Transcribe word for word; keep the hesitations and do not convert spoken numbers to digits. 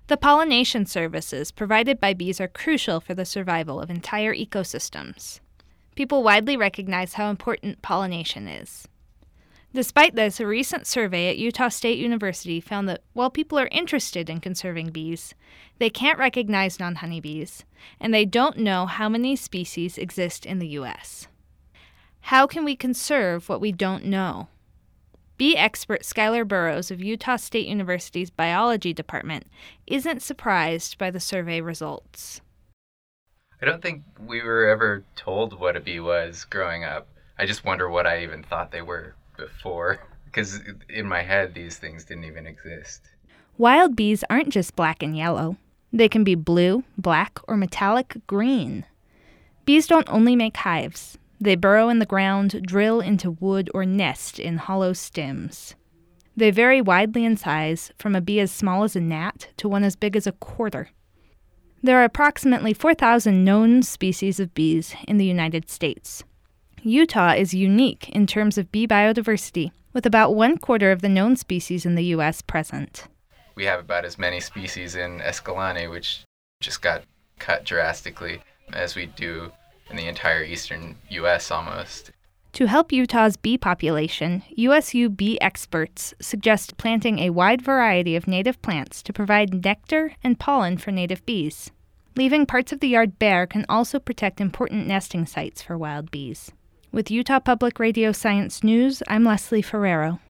The pollination services provided by bees are crucial for the survival of entire ecosystems. People widely recognize how important pollination is. Despite this, a recent survey at Utah State University found that while people are interested in conserving bees, they can't recognize non-honeybees, and they don't know how many species exist in the U S. How can we conserve what we don't know? Bee expert Skylar Burrows of Utah State University's biology department isn't surprised by the survey results. I don't think we were ever told what a bee was growing up. I just wonder what I even thought they were before, because in my head these things didn't even exist. Wild bees aren't just black and yellow. They can be blue, black, or metallic green. Bees don't only make hives. They burrow in the ground, drill into wood, or nest in hollow stems. They vary widely in size, from a bee as small as a gnat to one as big as a quarter. There are approximately four thousand known species of bees in the United States. Utah is unique in terms of bee biodiversity, with about one quarter of the known species in the U S present. We have about as many species in Escalante, which just got cut drastically, as we do in the entire eastern U S almost. To help Utah's bee population, U S U bee experts suggest planting a wide variety of native plants to provide nectar and pollen for native bees. Leaving parts of the yard bare can also protect important nesting sites for wild bees. With Utah Public Radio Science News, I'm Leslie Ferrero.